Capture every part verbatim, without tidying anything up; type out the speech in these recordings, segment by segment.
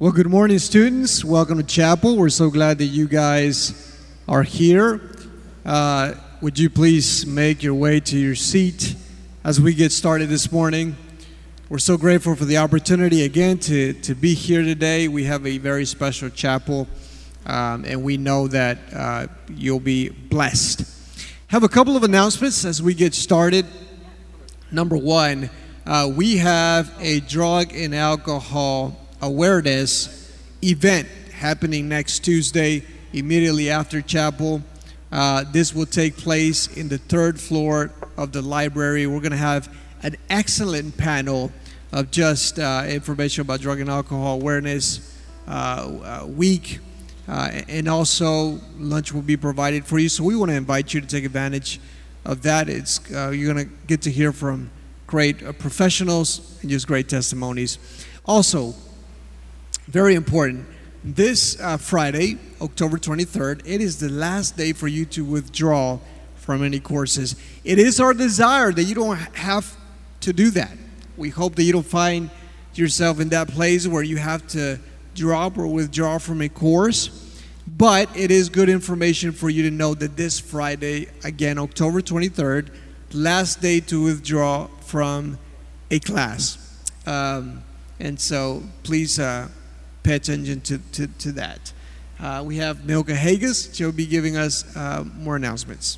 Well, good morning, students. Welcome to chapel. We're so glad that you guys are here. Uh, would you please make your way to your seat as we get started this morning? We're so grateful for the opportunity again to, to be here today. We have a very special chapel, um, and we know that uh, you'll be blessed. Have a couple of announcements as we get started. Number one, uh, we have a drug and alcohol awareness event happening next Tuesday immediately after chapel. Uh, this will take place in the third floor of the library. We're going to have an excellent panel of just uh, information about drug and alcohol awareness uh, uh, week, uh, and also lunch will be provided for you. So we want to invite you to take advantage of that. It's uh, you're going to get to hear from great uh, professionals and just great testimonies. Also, very important, this uh, Friday, October twenty-third, it is the last day for you to withdraw from any courses. It is our desire that you don't have to do that. We hope that you don't find yourself in that place where you have to drop or withdraw from a course. But it is good information for you to know that this Friday, again, October twenty-third, last day to withdraw from a class. Um, and so please uh, pay attention to, to, to that. Uh, we have Milka Hagas. She'll be giving us uh, more announcements.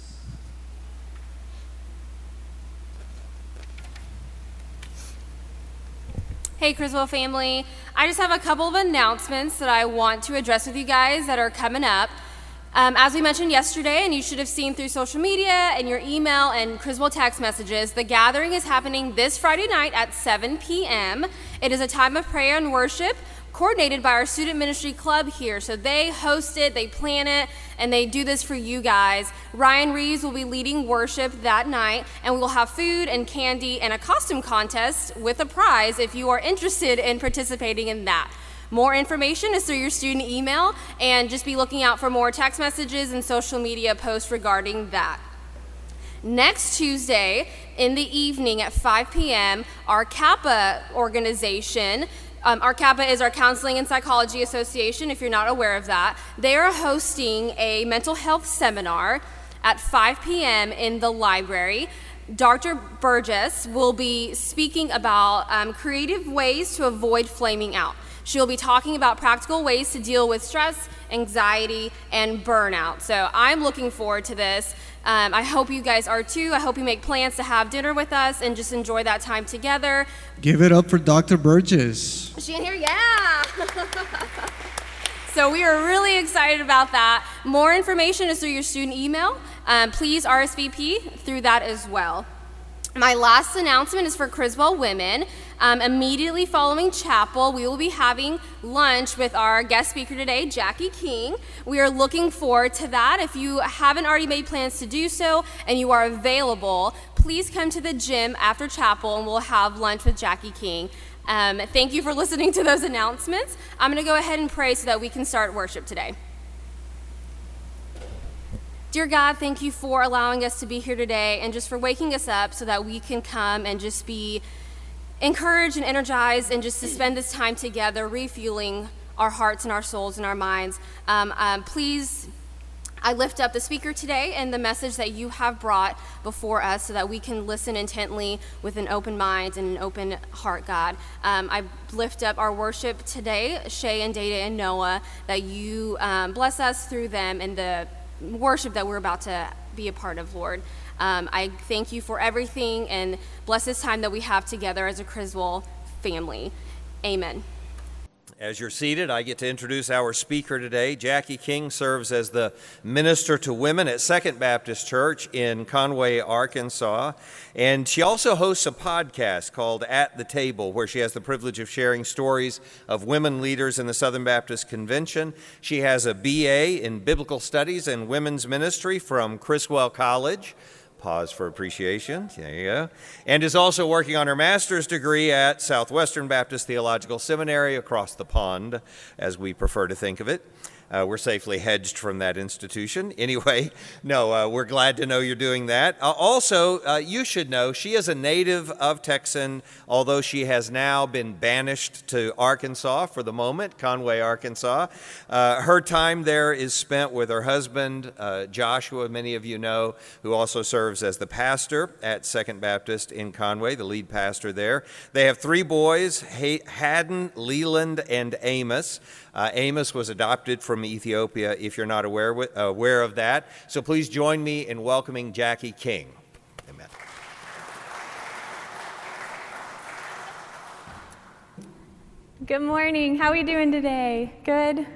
Hey, Criswell family. I just have a couple of announcements that I want to address with you guys that are coming up. Um, as we mentioned yesterday, and you should have seen through social media and your email and Criswell text messages, the gathering is happening this Friday night at seven p.m. It is a time of prayer and worship coordinated by our student ministry club here. So they host it, they plan it, and they do this for you guys. Ryan Reeves will be leading worship that night, and we will have food and candy and a costume contest with a prize if you are interested in participating in that. More information is through your student email, and just be looking out for more text messages and social media posts regarding that. Next Tuesday in the evening at five p.m., our Kappa organization, Um, our Kappa is our Counseling and Psychology Association, if you're not aware of that. They are hosting a mental health seminar at five p.m. in the library. Doctor Burgess will be speaking about um, creative ways to avoid flaming out. She'll be talking about practical ways to deal with stress, anxiety, and burnout. So I'm looking forward to this. Um, I hope you guys are too. I hope you make plans to have dinner with us and just enjoy that time together. Give it up for Doctor Burgess. Is she in here? Yeah. So we are really excited about that. More information is through your student email. Um, please R S V P through that as well. My last announcement is for Criswell Women. Um, immediately following chapel, we will be having lunch with our guest speaker today, Jackie King. We are looking forward to that. If you haven't already made plans to do so and you are available, please come to the gym after chapel and we'll have lunch with Jackie King. Um, thank you for listening to those announcements. I'm going to go ahead and pray so that we can start worship today. Dear God, thank you for allowing us to be here today and just for waking us up so that we can come and just be encouraged and energized and just to spend this time together refueling our hearts and our souls and our minds. Um, um, please, I lift up the speaker today and the message that you have brought before us so that we can listen intently with an open mind and an open heart, God. Um, I lift up our worship today, Shay and Dada and Noah, that you um, bless us through them and the worship that we're about to be a part of, Lord. Um, I thank you for everything and bless this time that we have together as a Criswell family. Amen. As you're seated, I get to introduce our speaker today. Jackie King serves as the minister to women at Second Baptist Church in Conway, Arkansas. And she also hosts a podcast called At the Table, where she has the privilege of sharing stories of women leaders in the Southern Baptist Convention. She has a B A in Biblical Studies and Women's Ministry from Criswell College. Pause for appreciation. There you go. And is also working on her master's degree at Southwestern Baptist Theological Seminary across the pond, as we prefer to think of it. Uh, we're safely hedged from that institution. Anyway, no, uh, we're glad to know you're doing that. Uh, also, uh, you should know she is a native of Texan, although she has now been banished to Arkansas for the moment, Conway, Arkansas. Uh, her time there is spent with her husband, uh, Joshua, many of you know, who also serves as the pastor at Second Baptist in Conway, the lead pastor there. They have three boys, Hay- Haddon, Leland, and Amos. Uh, Amos was adopted from Ethiopia, if you're not aware, with, uh, aware of that. So please join me in welcoming Jackie King. Amen. Good morning. How are you doing today? Good?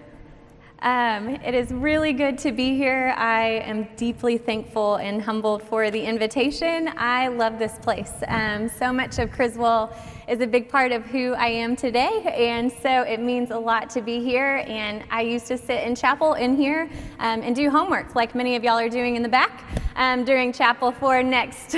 Um, it is really good to be here. I am deeply thankful and humbled for the invitation. I love this place. Um, so much of Criswell is a big part of who I am today, and so it means a lot to be here. And I used to sit in chapel in here um, and do homework, like many of y'all are doing in the back um, during chapel for next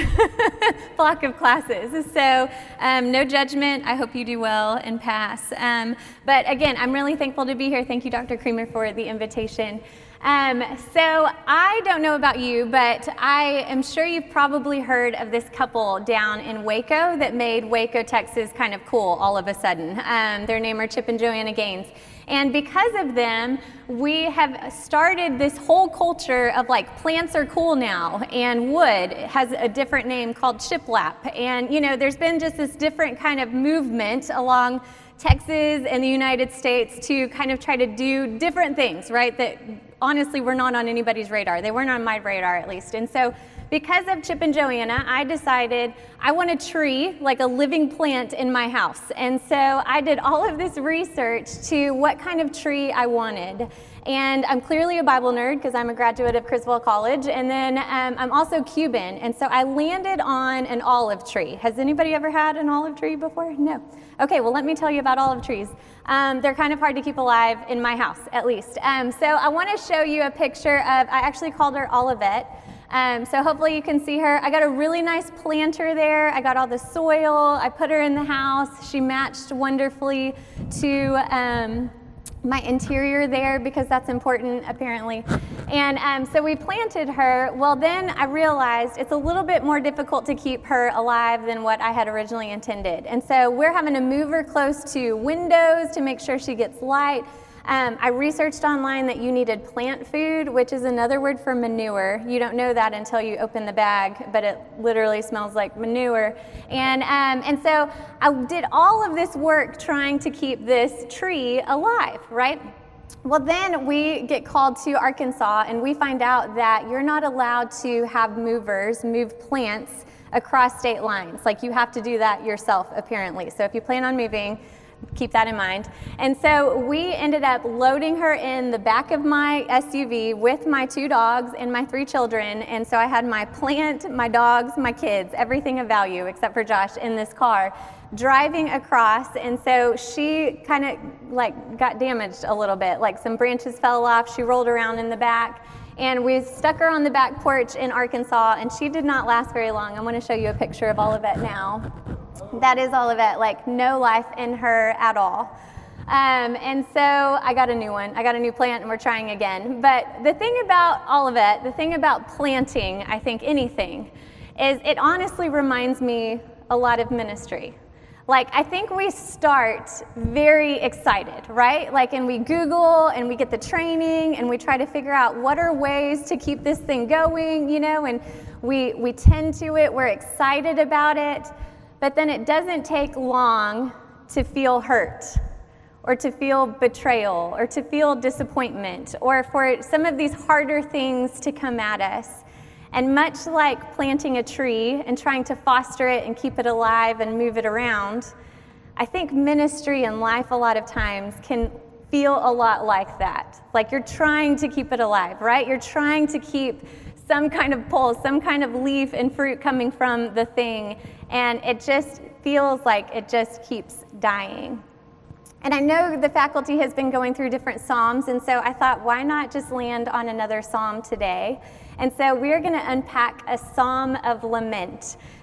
block of classes. So um, no judgment. I hope you do well and pass. Um, but again, I'm really thankful to be here. Thank you, Doctor Creamer, for the invitation. Um, so I don't know about you, but I am sure you've probably heard of this couple down in Waco that made Waco, Texas kind of cool all of a sudden. Um, their name are Chip and Joanna Gaines. And because of them, we have started this whole culture of like plants are cool now, and wood has a different name called shiplap. And you know, there's been just this different kind of movement along Texas and the United States to kind of try to do different things, right, that honestly were not on anybody's radar. They weren't on my radar, at least. And so because of Chip and Joanna, I decided I want a tree, like a living plant in my house. And so I did all of this research to what kind of tree I wanted. And I'm clearly a Bible nerd because I'm a graduate of Criswell College. And then um, I'm also Cuban. And so I landed on an olive tree. Has anybody ever had an olive tree before? No. Okay, well, let me tell you about olive trees. Um, they're kind of hard to keep alive in my house, at least. Um, so I want to show you a picture of, I actually called her Olivette. Um, so hopefully you can see her. I got a really nice planter there. I got all the soil. I put her in the house. She matched wonderfully to um, my interior there because that's important, apparently. And um, so we planted her. Well, then I realized it's a little bit more difficult to keep her alive than what I had originally intended. And so we're having to move her close to windows to make sure she gets light. Um, I researched online that you needed plant food, which is another word for manure. You don't know that until you open the bag, but it literally smells like manure. And, um, and so I did all of this work trying to keep this tree alive, right? Well, then we get called to Arkansas, and we find out that you're not allowed to have movers move plants across state lines. Like, you have to do that yourself, apparently. So if you plan on moving, keep that in mind. And so we ended up loading her in the back of my S U V with my two dogs and my three children. And so I had my plant, my dogs, my kids, everything of value except for Josh in this car, driving across. And so she kind of like got damaged a little bit, like some branches fell off. She rolled around in the back. And we stuck her on the back porch in Arkansas, and she did not last very long. I want to show you a picture of Olivette now. That is Olivette, like no life in her at all. Um, and so I got a new one. I got a new plant, and we're trying again. But the thing about Olivette, the thing about planting, I think anything, is it honestly reminds me a lot of ministry. Like, I think we start very excited, right? Like, and we Google and we get the training and we try to figure out what are ways to keep this thing going, you know, and we, we tend to it, we're excited about it, but then it doesn't take long to feel hurt or to feel betrayal or to feel disappointment or for some of these harder things to come at us. And much like planting a tree and trying to foster it and keep it alive and move it around, I think ministry and life a lot of times can feel a lot like that. Like you're trying to keep it alive, right? You're trying to keep some kind of pulse, some kind of leaf and fruit coming from the thing, and it just feels like it just keeps dying. And I know the faculty has been going through different psalms, and so I thought, why not just land on another psalm today? And so we're going to unpack a psalm of lament.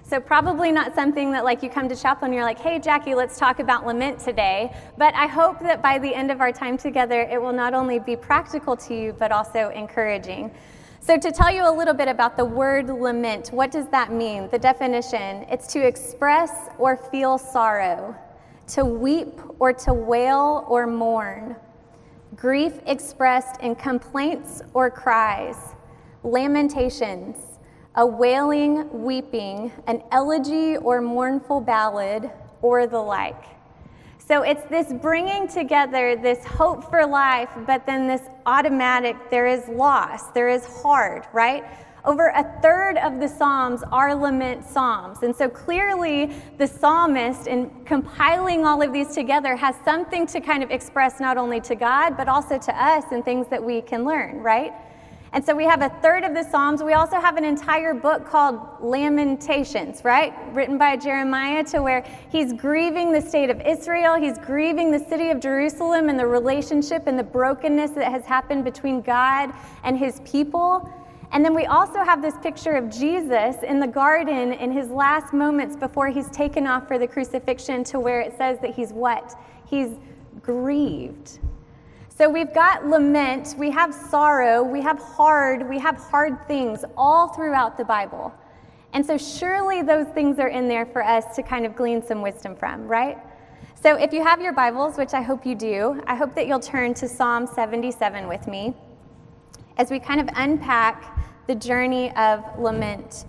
So probably not something that like you come to chapel and you're like, hey, Jackie, let's talk about lament today. But I hope that by the end of our time together, it will not only be practical to you, but also encouraging. So to tell you a little bit about the word lament, what does that mean? The definition, it's to express or feel sorrow, to weep or to wail or mourn, grief expressed in complaints or cries, lamentations, a wailing, weeping, an elegy or mournful ballad, or the like. So it's this bringing together this hope for life, but then this automatic, there is loss, there is hard, right? Over a third of the Psalms are lament Psalms. And so clearly the psalmist, in compiling all of these together, has something to kind of express not only to God, but also to us and things that we can learn, right? And so we have a third of the Psalms. We also have an entire book called Lamentations, right? Written by Jeremiah, to where he's grieving the state of Israel. He's grieving the city of Jerusalem and the relationship and the brokenness that has happened between God and his people. And then we also have this picture of Jesus in the garden in his last moments before he's taken off for the crucifixion, to where it says that he's what? He's grieved. So we've got lament, we have sorrow, we have hard, we have hard things all throughout the Bible. And so surely those things are in there for us to kind of glean some wisdom from, right? So if you have your Bibles, which I hope you do, I hope that you'll turn to Psalm seventy-seven with me as we kind of unpack the journey of lament.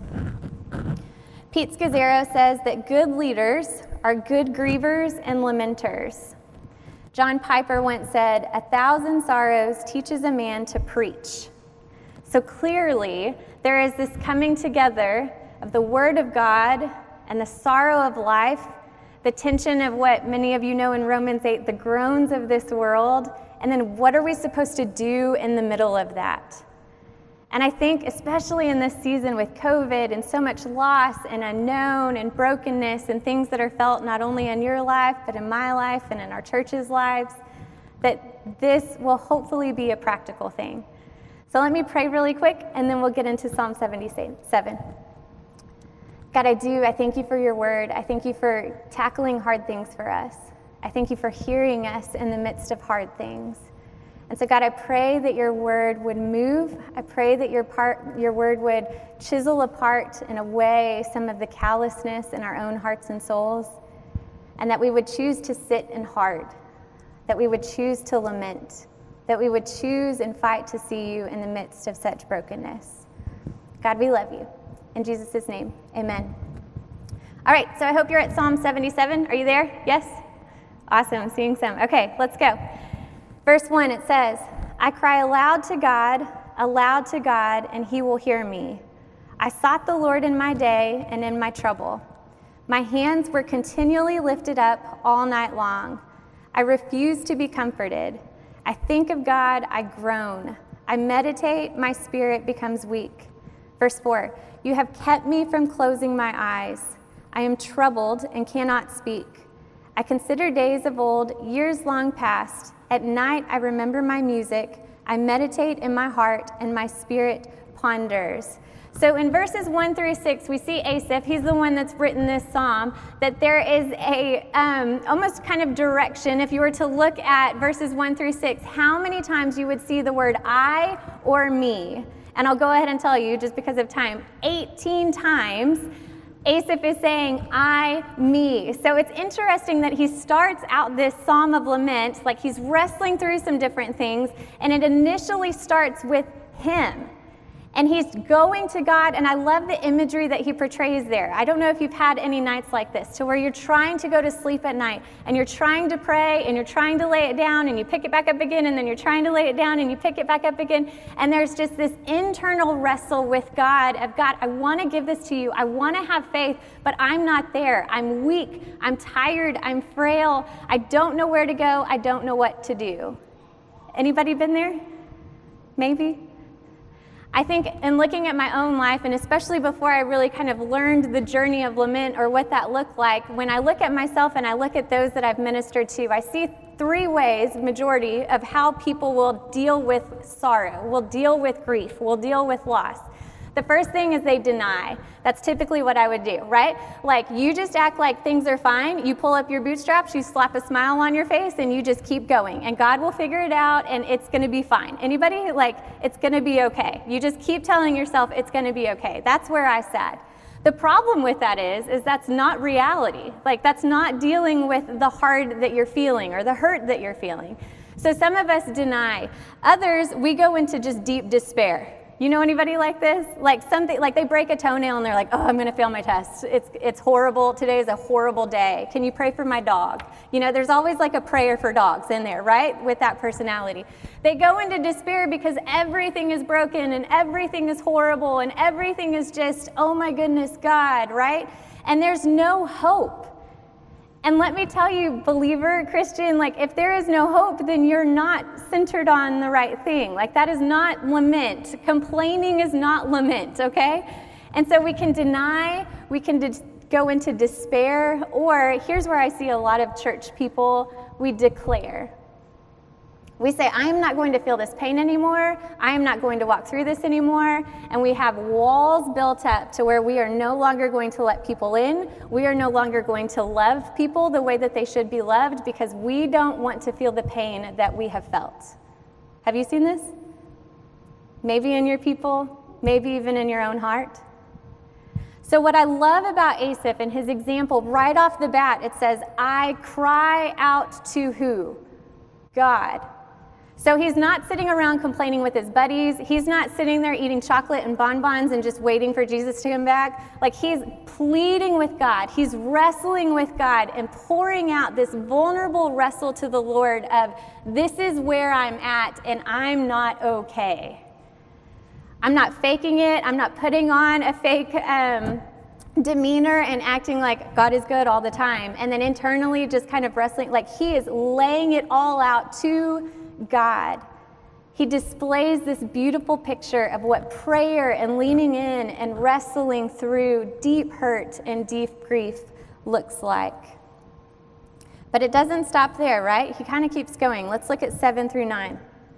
Pete Scazzero says that good leaders are good grievers and lamenters. John Piper once said, "A thousand sorrows teaches a man to preach." So clearly, there is this coming together of the Word of God and the sorrow of life, the tension of what many of you know in Romans eight, the groans of this world, and then what are we supposed to do in the middle of that? And I think especially in this season with COVID and so much loss and unknown and brokenness and things that are felt not only in your life, but in my life and in our church's lives, that this will hopefully be a practical thing. So let me pray really quick, and then we'll get into Psalm seventy-seven. God, I do. I thank you for your word. I thank you for tackling hard things for us. I thank you for hearing us in the midst of hard things. And so, God, I pray that your word would move. I pray that your part, your word would chisel apart and away some of the callousness in our own hearts and souls, and that we would choose to sit in hard, that we would choose to lament, that we would choose and fight to see you in the midst of such brokenness. God, we love you. In Jesus' name, amen. All right, so I hope you're at Psalm seventy-seven. Are you there? Yes? Awesome, I'm seeing some. Okay, let's go. Verse one, it says, "I cry aloud to God, aloud to God, and he will hear me. I sought the Lord in my day and in my trouble. My hands were continually lifted up all night long. I refused to be comforted. I think of God, I groan. I meditate, my spirit becomes weak." Verse four, "You have kept me from closing my eyes. I am troubled and cannot speak. I consider days of old, years long past. At night I remember my music. I meditate in my heart, and my spirit ponders." So in verses one through six, we see Asaph, he's the one that's written this psalm, that there is a um, almost kind of direction. If you were to look at verses one through six, how many times you would see the word I or me. And I'll go ahead and tell you, just because of time, eighteen times Asaph is saying, I, me. So it's interesting that he starts out this psalm of lament, like he's wrestling through some different things, and it initially starts with him. And he's going to God, and I love the imagery that he portrays there. I don't know if you've had any nights like this, to where you're trying to go to sleep at night, and you're trying to pray, and you're trying to lay it down, and you pick it back up again, and then you're trying to lay it down, and you pick it back up again, and there's just this internal wrestle with God of, God, I want to give this to you. I want to have faith, but I'm not there. I'm weak. I'm tired. I'm frail. I don't know where to go. I don't know what to do. Anybody been there? Maybe? I think in looking at my own life, and especially before I really kind of learned the journey of lament or what that looked like, when I look at myself and I look at those that I've ministered to, I see three ways, majority, of how people will deal with sorrow, will deal with grief, will deal with loss. The first thing is they deny. That's typically what I would do, right? Like, you just act like things are fine. You pull up your bootstraps, you slap a smile on your face, and you just keep going. And God will figure it out, and it's going to be fine. Anybody? Like, it's going to be okay. You just keep telling yourself it's going to be okay. That's where I sat. The problem with that is, is that's not reality. Like, that's not dealing with the hard that you're feeling or the hurt that you're feeling. So some of us deny. Others, we go into just deep despair. You know anybody like this? Like something, like they break a toenail and they're like, oh, I'm going to fail my test. It's it's horrible. Today is a horrible day. Can you pray for my dog? You know, there's always like a prayer for dogs in there, right? With that personality. They go into despair because everything is broken and everything is horrible and everything is just, oh my goodness, God, right? And there's no hope. And let me tell you, believer, Christian, like if there is no hope, then you're not centered on the right thing. Like that is not lament. Complaining is not lament, okay? And so we can deny, we can de- go into despair, or here's where I see a lot of church people, we declare. We say, I am not going to feel this pain anymore. I am not going to walk through this anymore. And we have walls built up to where we are no longer going to let people in. We are no longer going to love people the way that they should be loved because we don't want to feel the pain that we have felt. Have you seen this? Maybe in your people, maybe even in your own heart. So what I love about Asaph and his example, right off the bat, it says, I cry out to who? God. So he's not sitting around complaining with his buddies. He's not sitting there eating chocolate and bonbons and just waiting for Jesus to come back. Like he's pleading with God. He's wrestling with God and pouring out this vulnerable wrestle to the Lord of, this is where I'm at and I'm not okay. I'm not faking it. I'm not putting on a fake um, demeanor and acting like God is good all the time. And then internally just kind of wrestling. Like he is laying it all out to God. He displays this beautiful picture of what prayer and leaning in and wrestling through deep hurt and deep grief looks like. But it doesn't stop there, right? He kind of keeps going. Let's look at seven through nine.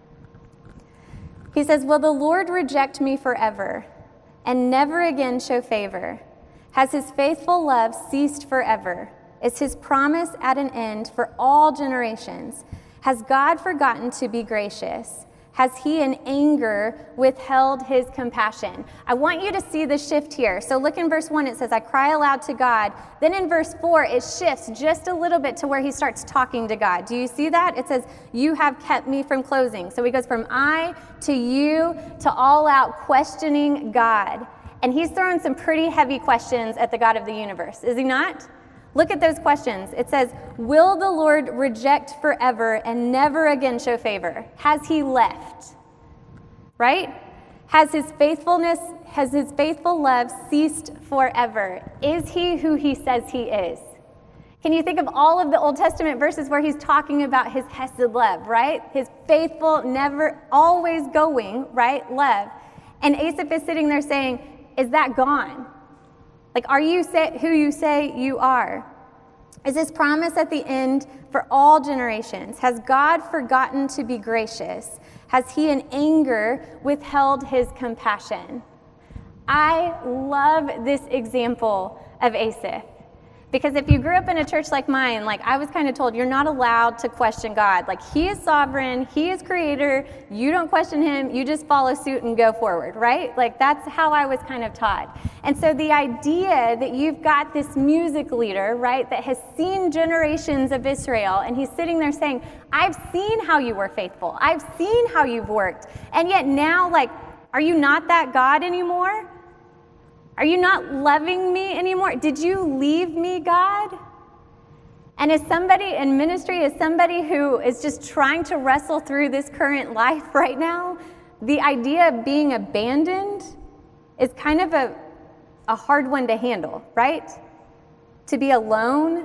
He says, will the Lord reject me forever and never again show favor? Has his faithful love ceased forever? Is his promise at an end for all generations? Has God forgotten to be gracious? Has he in anger withheld his compassion? I want you to see the shift here. So look in verse one, it says, I cry aloud to God. Then in verse four, it shifts just a little bit to where he starts talking to God. Do you see that? It says, you have kept me from closing. So he goes from I to you to all out questioning God. And he's throwing some pretty heavy questions at the God of the universe, is he not? Look at those questions. It says, will the Lord reject forever and never again show favor? Has he left? Right? Has his faithfulness, has his faithful love ceased forever? Is he who he says he is? Can you think of all of the Old Testament verses where he's talking about his hesed love, right? His faithful, never, always going, right, love. And Asaph is sitting there saying, is that gone? Like, are you say, who you say you are? Is his promise at the end for all generations? Has God forgotten to be gracious? Has he in anger withheld his compassion? I love this example of Asaph. Because if you grew up in a church like mine, like I was kind of told, you're not allowed to question God. Like he is sovereign, he is creator, you don't question him, you just follow suit and go forward, right? Like that's how I was kind of taught. And so the idea that you've got this music leader, right, that has seen generations of Israel, and he's sitting there saying, I've seen how you were faithful, I've seen how you've worked, and yet now, like, are you not that God anymore? Are you not loving me anymore? Did you leave me, God? And as somebody in ministry, as somebody who is just trying to wrestle through this current life right now, the idea of being abandoned is kind of a, a hard one to handle, right? To be alone.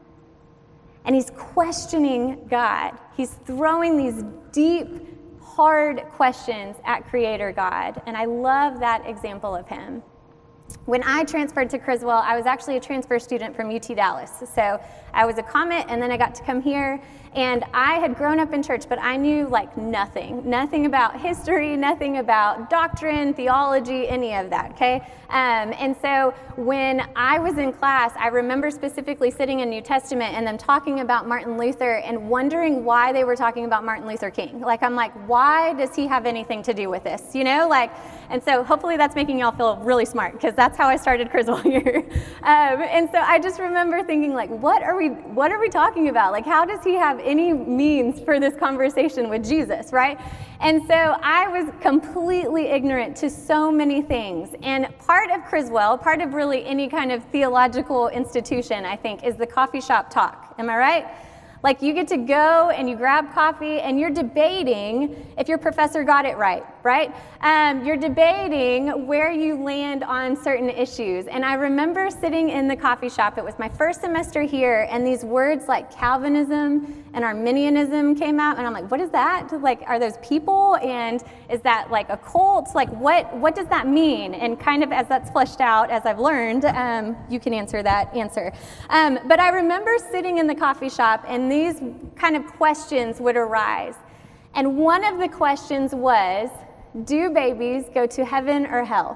And he's questioning God. He's throwing these deep, hard questions at Creator God. And I love that example of him. When I transferred to Criswell, I was actually a transfer student from U T Dallas. So I was a Comet, and then I got to come here. And I had grown up in church, but I knew like nothing, nothing about history, nothing about doctrine, theology, any of that, okay? Um, and so when I was in class, I remember specifically sitting in New Testament and them talking about Martin Luther and wondering why they were talking about Martin Luther King. Like, I'm like, why does he have anything to do with this, you know? Like, and so hopefully that's making y'all feel really smart, because that's how I started Criswell here. um, and so I just remember thinking, like, what are we, what are we talking about? Like, how does he have any means for this conversation with Jesus, right? And so I was completely ignorant to so many things. And part of Criswell, part of really any kind of theological institution, I think, is the coffee shop talk. Am I right? Like, you get to go and you grab coffee and you're debating if your professor got it right, right? Um, you're debating where you land on certain issues. And I remember sitting in the coffee shop, it was my first semester here, and these words like Calvinism and Arminianism came out, and I'm like, what is that? Like, are those people? And is that like a cult? Like, what, what does that mean? And kind of as that's fleshed out, as I've learned, um, you can answer that answer. Um, but I remember sitting in the coffee shop, and these kind of questions would arise. And one of the questions was, do babies go to heaven or hell?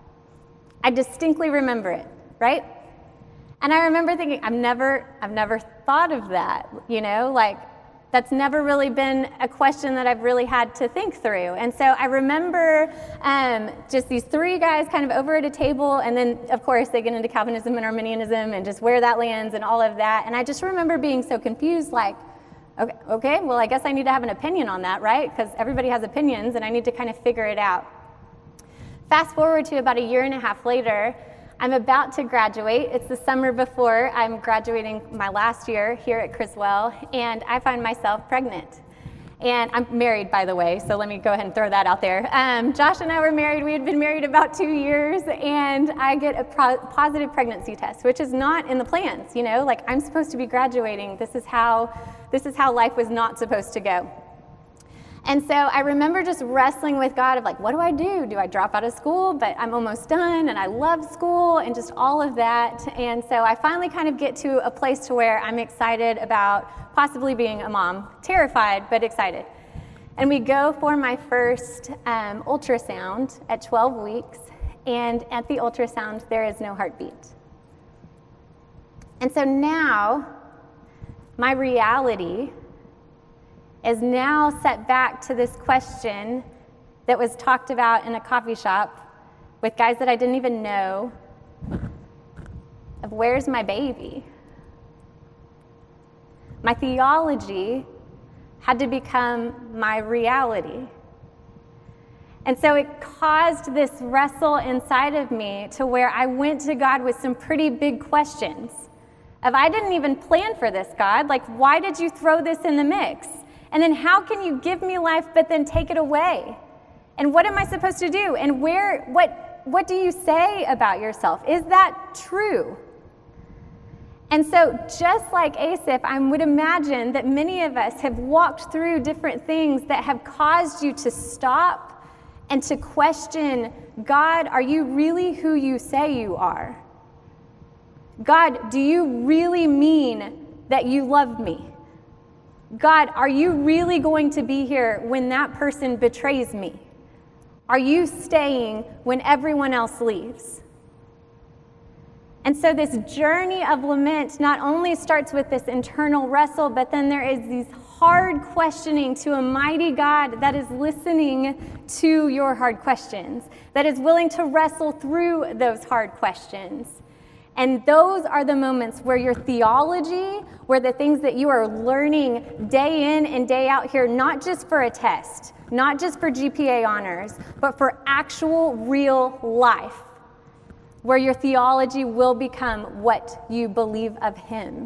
I distinctly remember it, right? And I remember thinking, I've never, I've never thought of that, you know, like that's never really been a question that I've really had to think through. And so I remember um, just these three guys kind of over at a table, and then of course they get into Calvinism and Arminianism and just where that lands and all of that. And I just remember being so confused, like, okay, okay, well, I guess I need to have an opinion on that, right? Because everybody has opinions and I need to kind of figure it out. Fast forward to about a year and a half later, I'm about to graduate. It's the summer before I'm graduating my last year here at Criswell, and I find myself pregnant. And I'm married, by the way, so let me go ahead and throw that out there. Um, Josh and I were married. We had been married about two years, and I get a pro- positive pregnancy test, which is not in the plans, you know? Like, I'm supposed to be graduating. This is how, this is how life was not supposed to go. And so I remember just wrestling with God of like, what do I do? Do I drop out of school? But I'm almost done, and I love school and just all of that. And so I finally kind of get to a place to where I'm excited about possibly being a mom. Terrified, but excited. And we go for my first um, ultrasound at twelve weeks. And at the ultrasound, there is no heartbeat. And so now my reality is now set back to this question that was talked about in a coffee shop with guys that I didn't even know of where's my baby? My theology had to become my reality. And so it caused this wrestle inside of me to where I went to God with some pretty big questions of, I didn't even plan for this, God. Like, why did you throw this in the mix? And then how can you give me life but then take it away? And what am I supposed to do? And where, what, what do you say about yourself? Is that true? And so just like Asaph, I would imagine that many of us have walked through different things that have caused you to stop and to question, God, are you really who you say you are? God, do you really mean that you love me? God, are you really going to be here when that person betrays me? Are you staying when everyone else leaves? And so this journey of lament not only starts with this internal wrestle, but then there is these hard questioning to a mighty God that is listening to your hard questions, that is willing to wrestle through those hard questions. And those are the moments where your theology, where the things that you are learning day in and day out here, not just for a test, not just for G P A honors, but for actual real life, where your theology will become what you believe of Him.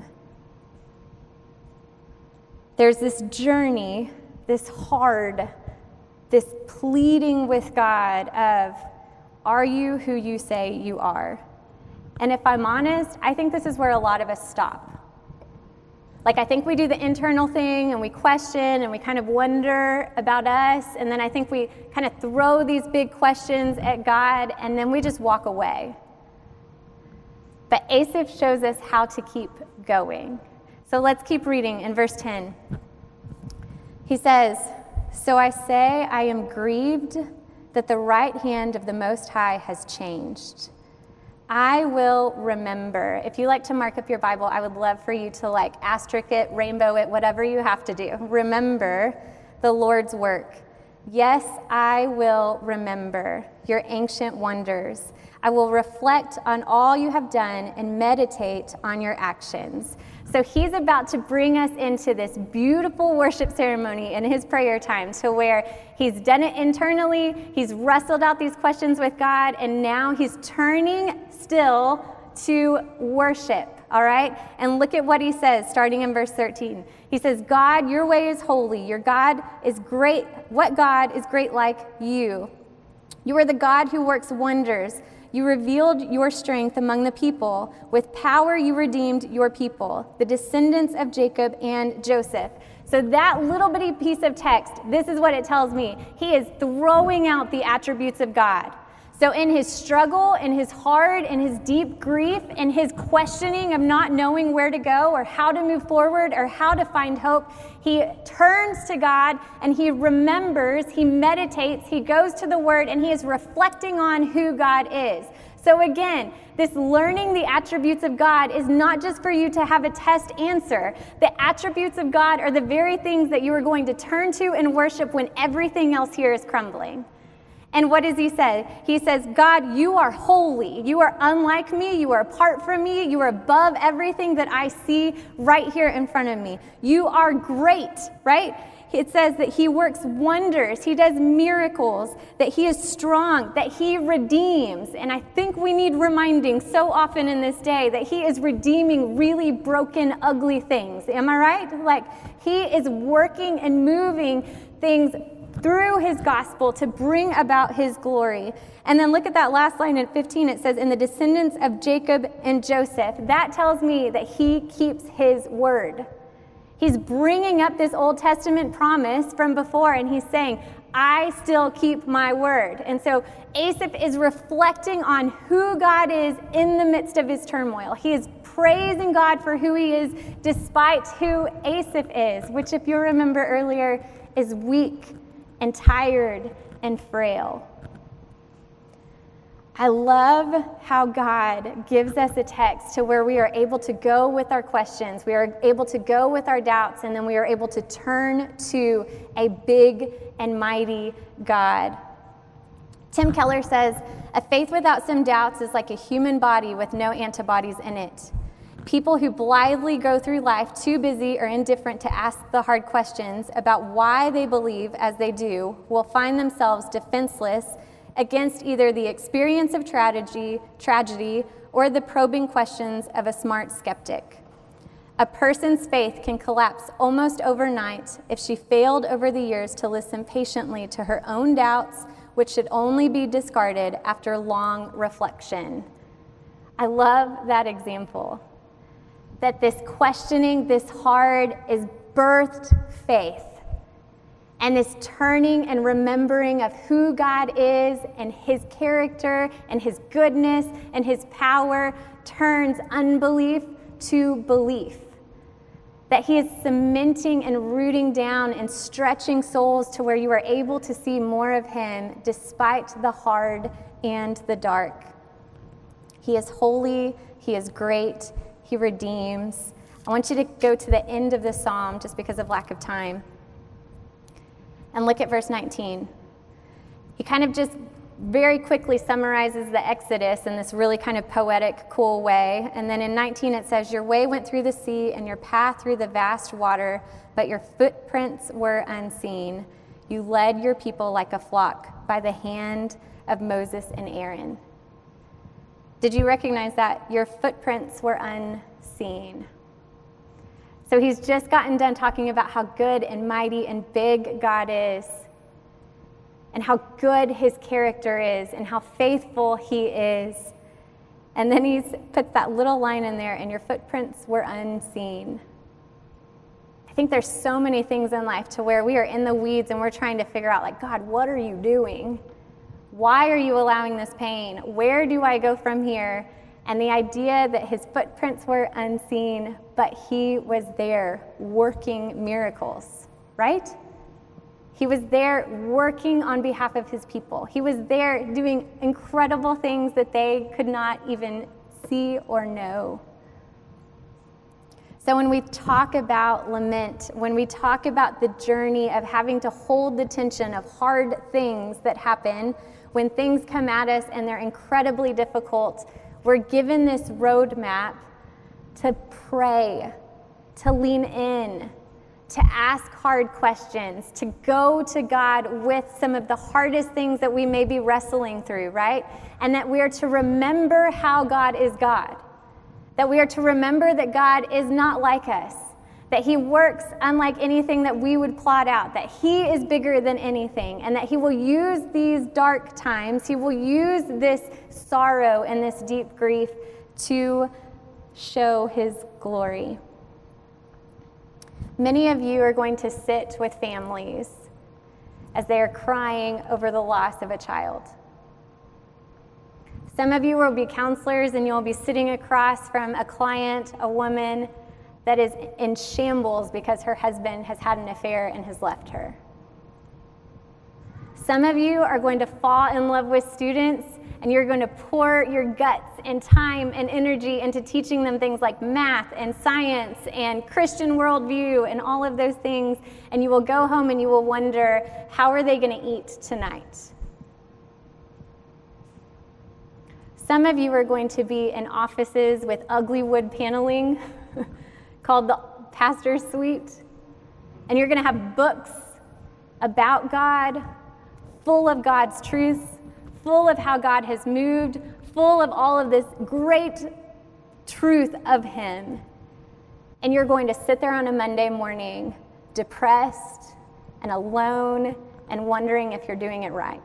There's this journey, this hard, this pleading with God of, are you who you say you are? And if I'm honest, I think this is where a lot of us stop. Like, I think we do the internal thing and we question and we kind of wonder about us, and then I think we kind of throw these big questions at God, and then we just walk away. But Asaph shows us how to keep going. So So let's keep reading in verse ten. He says, "So I say I am grieved that the right hand of the Most High has changed. I will remember." If you like to mark up your Bible, I would love for you to like asterisk it, rainbow it, whatever you have to do. Remember the Lord's work. Yes, I will remember your ancient wonders. I will reflect on all you have done and meditate on your actions. So he's about to bring us into this beautiful worship ceremony in his prayer time, to where he's done it internally, he's wrestled out these questions with God, and now he's turning still to worship, all right? And look at what he says, starting in verse thirteen. He says, "God, your way is holy. Your God is great. What God is great like you? You are the God who works wonders. You revealed your strength among the people. With power you redeemed your people, the descendants of Jacob and Joseph." So that little bitty piece of text, this is what it tells me. He is throwing out the attributes of God. So in his struggle, in his hard, in his deep grief, in his questioning of not knowing where to go or how to move forward or how to find hope, he turns to God and he remembers, he meditates, he goes to the Word, and he is reflecting on who God is. So again, this learning the attributes of God is not just for you to have a test answer. The attributes of God are the very things that you are going to turn to and worship when everything else here is crumbling. And what does he say? He says, "God, you are holy. You are unlike me. You are apart from me. You are above everything that I see right here in front of me. You are great," right? It says that he works wonders. He does miracles, that he is strong, that he redeems. And I think we need reminding so often in this day that he is redeeming really broken, ugly things. Am I right? Like, he is working and moving things through his gospel to bring about his glory. And then look at that last line in fifteen. It says, "In the descendants of Jacob and Joseph." That tells me that he keeps his word. He's bringing up this Old Testament promise from before, and he's saying, I still keep my word. And so Asaph is reflecting on who God is in the midst of his turmoil. He is praising God for who he is despite who Asaph is, which, if you remember earlier, is weak and tired and frail. I love how God gives us a text to where we are able to go with our questions, we are able to go with our doubts, and then we are able to turn to a big and mighty God. Tim Keller says, "A faith without some doubts is like a human body with no antibodies in it. People who blithely go through life too busy or indifferent to ask the hard questions about why they believe as they do will find themselves defenseless against either the experience of tragedy, tragedy or the probing questions of a smart skeptic. A person's faith can collapse almost overnight if she failed over the years to listen patiently to her own doubts, which should only be discarded after long reflection." I love that example. That this questioning, this hard, is birthed faith. And this turning and remembering of who God is and his character and his goodness and his power turns unbelief to belief. That he is cementing and rooting down and stretching souls to where you are able to see more of him despite the hard and the dark. He is holy, he is great, he redeems. I want you to go to the end of the psalm just because of lack of time. And look at verse nineteen. He kind of just very quickly summarizes the Exodus in this really kind of poetic, cool way. And then in nineteen it says, "Your way went through the sea and your path through the vast water, but your footprints were unseen. You led your people like a flock by the hand of Moses and Aaron." Did you recognize that? Your footprints were unseen. So he's just gotten done talking about how good and mighty and big God is, and how good his character is, and how faithful he is. And then he puts that little line in there, "and your footprints were unseen." I think there's so many things in life to where we are in the weeds and we're trying to figure out, like, God, what are you doing? Why are you allowing this pain? Where do I go from here? And the idea that his footprints were unseen, but he was there working miracles, right? He was there working on behalf of his people. He was there doing incredible things that they could not even see or know. So when we talk about lament, when we talk about the journey of having to hold the tension of hard things that happen, when things come at us and they're incredibly difficult, we're given this roadmap to pray, to lean in, to ask hard questions, to go to God with some of the hardest things that we may be wrestling through, right? And that we are to remember how God is God. That we are to remember that God is not like us, that he works unlike anything that we would plot out, that he is bigger than anything, and that he will use these dark times, he will use this sorrow and this deep grief to show his glory. Many of you are going to sit with families as they are crying over the loss of a child. Some of you will be counselors and you'll be sitting across from a client, a woman that is in shambles because her husband has had an affair and has left her. Some of you are going to fall in love with students and you're going to pour your guts and time and energy into teaching them things like math and science and Christian worldview and all of those things, and you will go home and you will wonder, how are they going to eat tonight? Some of you are going to be in offices with ugly wood paneling called the pastor's suite, and you're going to have books about God, full of God's truth, full of how God has moved, full of all of this great truth of him. And you're going to sit there on a Monday morning, depressed and alone and wondering if you're doing it right.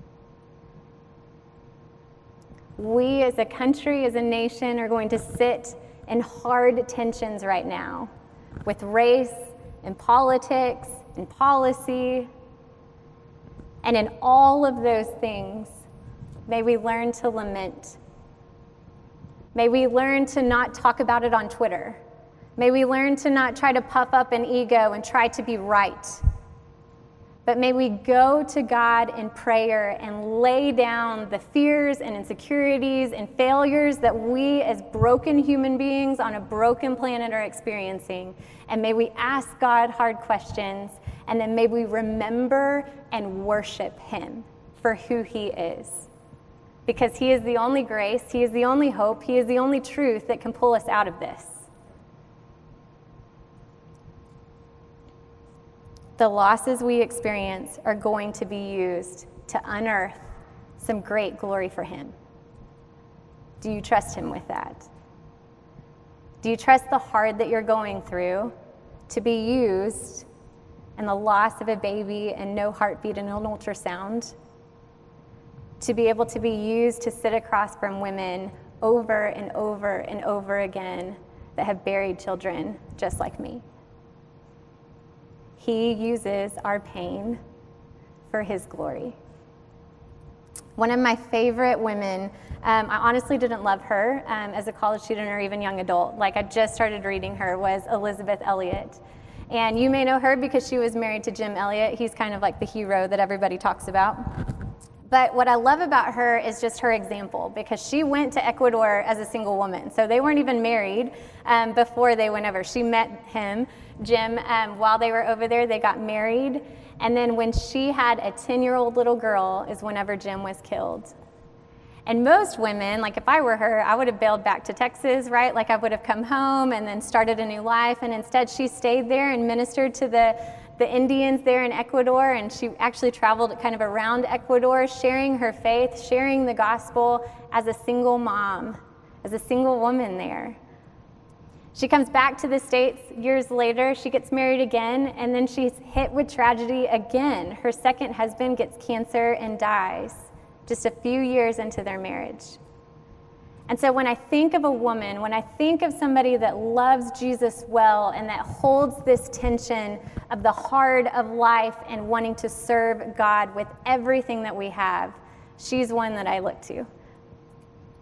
We as a country, as a nation, are going to sit in hard tensions right now with race and politics and policy. And in all of those things, may we learn to lament. May we learn to not talk about it on Twitter. May we learn to not try to puff up an ego and try to be right. But may we go to God in prayer and lay down the fears and insecurities and failures that we as broken human beings on a broken planet are experiencing. And may we ask God hard questions, and then may we remember and worship him for who he is. Because he is the only grace, he is the only hope, he is the only truth that can pull us out of this. The losses we experience are going to be used to unearth some great glory for him. Do you trust him with that? Do you trust the hard that you're going through to be used in the loss of a baby and no heartbeat and an ultrasound, to be able to be used to sit across from women over and over and over again that have buried children just like me? He uses our pain for his glory. One of my favorite women, um, I honestly didn't love her um, as a college student or even young adult. Like, I just started reading her, was Elisabeth Elliot. And you may know her because she was married to Jim Elliot. He's kind of like the hero that everybody talks about. But what I love about her is just her example, because she went to Ecuador as a single woman. So they weren't even married um, before they went over. She met him, Jim, um, while they were over there. They got married. And then when she had a ten-year-old little girl is whenever Jim was killed. And most women, like if I were her, I would have bailed back to Texas, right? Like I would have come home and then started a new life. And instead she stayed there and ministered to the the Indians there in Ecuador, and she actually traveled kind of around Ecuador, sharing her faith, sharing the gospel as a single mom, as a single woman there. She comes back to the States years later, she gets married again, and then she's hit with tragedy again. Her second husband gets cancer and dies just a few years into their marriage. And so when I think of a woman, when I think of somebody that loves Jesus well and that holds this tension of the hard of life and wanting to serve God with everything that we have, she's one that I look to.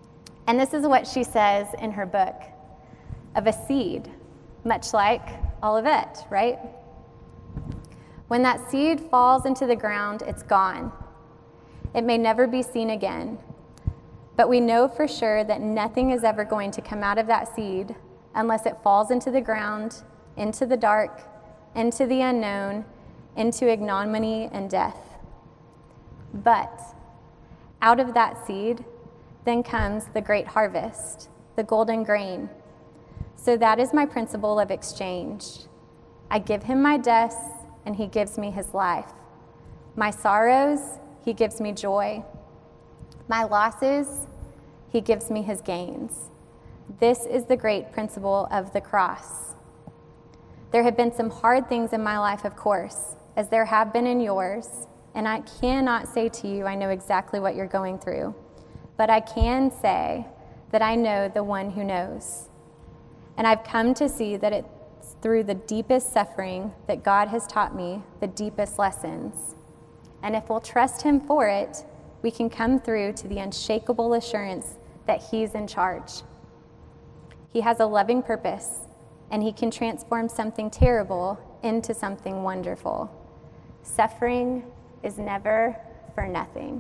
And this is what she says in her book of a seed, much like Olivet, right? When that seed falls into the ground, it's gone. It may never be seen again. But we know for sure that nothing is ever going to come out of that seed unless it falls into the ground, into the dark, into the unknown, into ignominy and death. But out of that seed, then comes the great harvest, the golden grain. So that is my principle of exchange. I give him my deaths, and he gives me his life. My sorrows, he gives me joy. My losses, he gives me his gains. This is the great principle of the cross. There have been some hard things in my life, of course, as there have been in yours, and I cannot say to you I know exactly what you're going through, but I can say that I know the one who knows. And I've come to see that it's through the deepest suffering that God has taught me the deepest lessons. And if we'll trust him for it, we can come through to the unshakable assurance that he's in charge. He has a loving purpose, and he can transform something terrible into something wonderful. Suffering is never for nothing.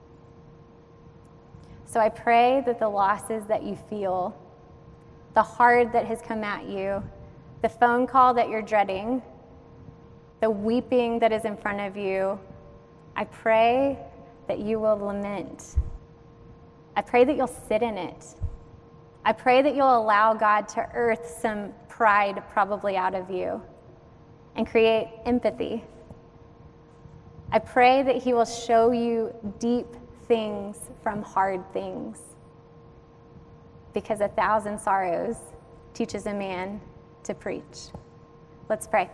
So I pray that the losses that you feel, the hard that has come at you, the phone call that you're dreading, the weeping that is in front of you, I pray that you will lament. I pray that you'll sit in it. I pray that you'll allow God to earth some pride probably out of you and create empathy. I pray that he will show you deep things from hard things, because a thousand sorrows teaches a man to preach. Let's pray.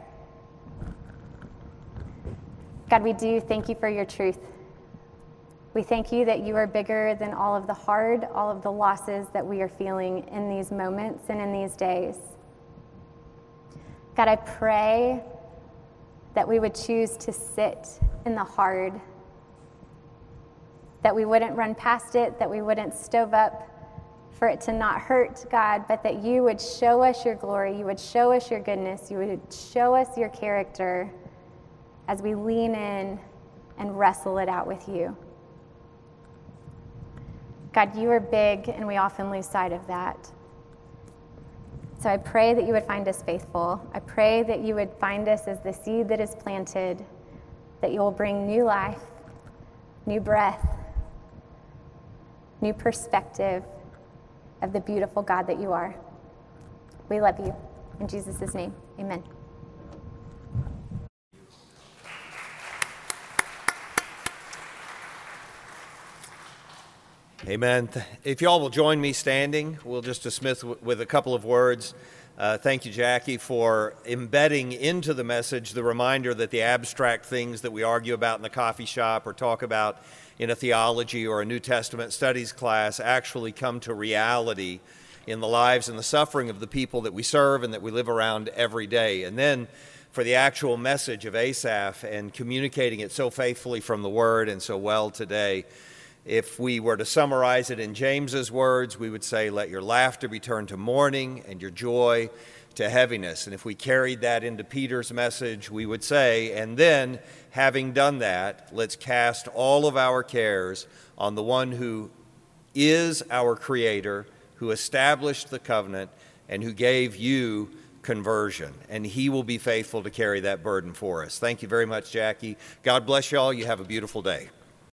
God, we do thank you for your truth. We thank you that you are bigger than all of the hard, all of the losses that we are feeling in these moments and in these days. God, I pray that we would choose to sit in the hard, that we wouldn't run past it, that we wouldn't stove up for it to not hurt, God, but that you would show us your glory, you would show us your goodness, you would show us your character as we lean in and wrestle it out with you. God, you are big, and we often lose sight of that. So I pray that you would find us faithful. I pray that you would find us as the seed that is planted, that you will bring new life, new breath, new perspective of the beautiful God that you are. We love you. In Jesus' name, amen. Amen. If y'all will join me standing, we'll just dismiss with a couple of words. Uh, thank you, Jackie, for embedding into the message the reminder that the abstract things that we argue about in the coffee shop or talk about in a theology or a New Testament studies class actually come to reality in the lives and the suffering of the people that we serve and that we live around every day. And then for the actual message of Asaph and communicating it so faithfully from the Word and so well today. If we were to summarize it in James's words, we would say, let your laughter be turned to mourning and your joy to heaviness. And if we carried that into Peter's message, we would say, and then, having done that, let's cast all of our cares on the one who is our Creator, who established the covenant, and who gave you conversion. And he will be faithful to carry that burden for us. Thank you very much, Jackie. God bless you all. You have a beautiful day.